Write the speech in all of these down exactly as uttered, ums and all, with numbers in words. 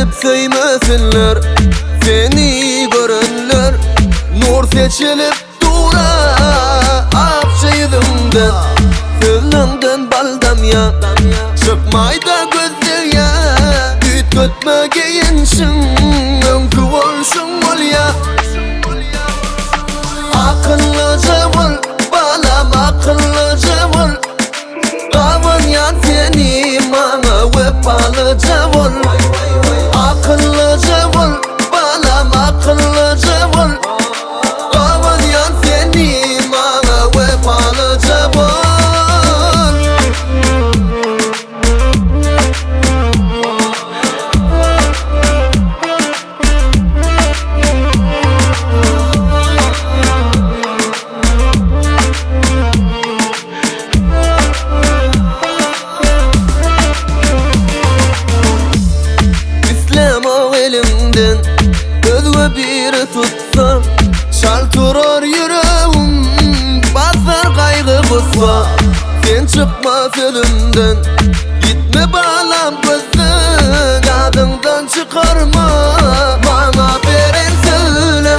edip söymesinler, seni görenler. Nur seçilip dura akça yüzümden, sözlerinden baldam ya çıkmayda gözler ya. Düt götme giyinsin, önkü olsun ol ya. Akıllıca ol balam, akıllıca ol. Kavan yan seni bana vefalıca ol. Akıllıca ol balam, akıllıca ol. Kavan yan seni bana vefalıca ol. Elimden özve biri tutsa, şal turur yüreğim, basar kaygı kussa. Sen çıkma sözümden, gitme bağlam gözden. Yadımdan çıkarma, bana veren söyle.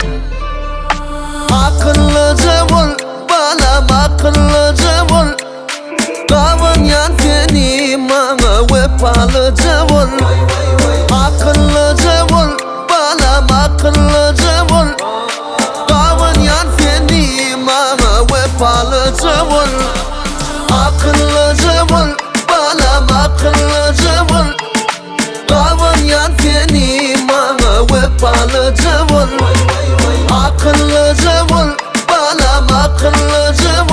Akıllıca ol balam, akıllıca ol. Kavan yan seni bana vefalıca ol. Akıllıca ol balam, akıllıca ol. Kavan yan seni bana vefalıca ol. Akıllıca ol balam, akıllıca ol. Kavan yan seni bana vefalıca ol. Akıllıca ol balam, akıllıca ol.